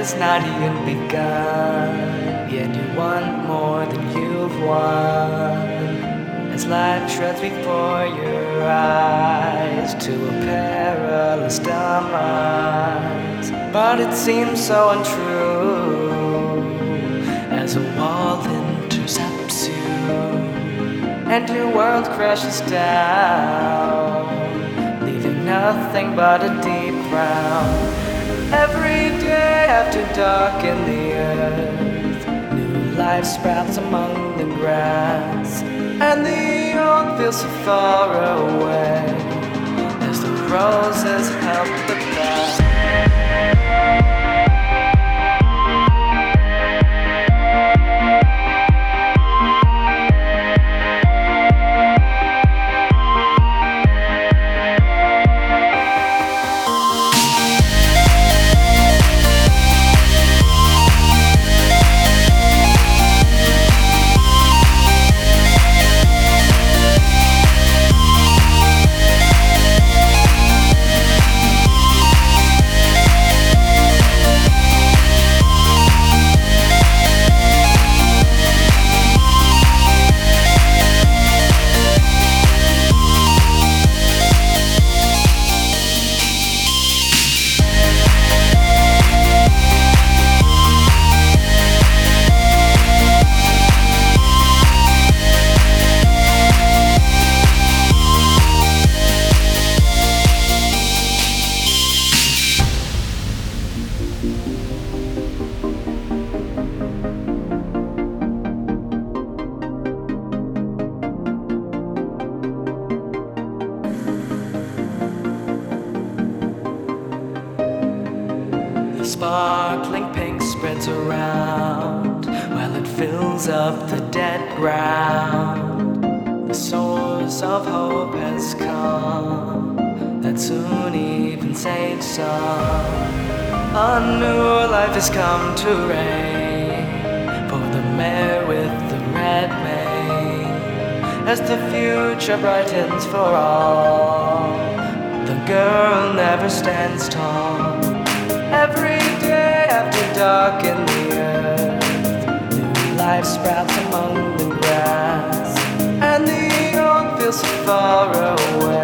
has not even begun, yet you want more than you've won. As life shreds before your eyes to a perilous demise, but it seems so untrue as a wall intercepts you and your world crashes down, leaving nothing but a deep frown. Every day after dark in the earth, new life sprouts among the grass, and the old feels so far away as the roses help the past. The sparkling pink spreads around while it fills up the dead ground. The source of hope has come that soon even saves some. A new life has come to reign for the mare with the red mane. As the future brightens for all, the girl never stands tall. Every day after dark in the earth, new life sprouts among the grass, and the old feels so far away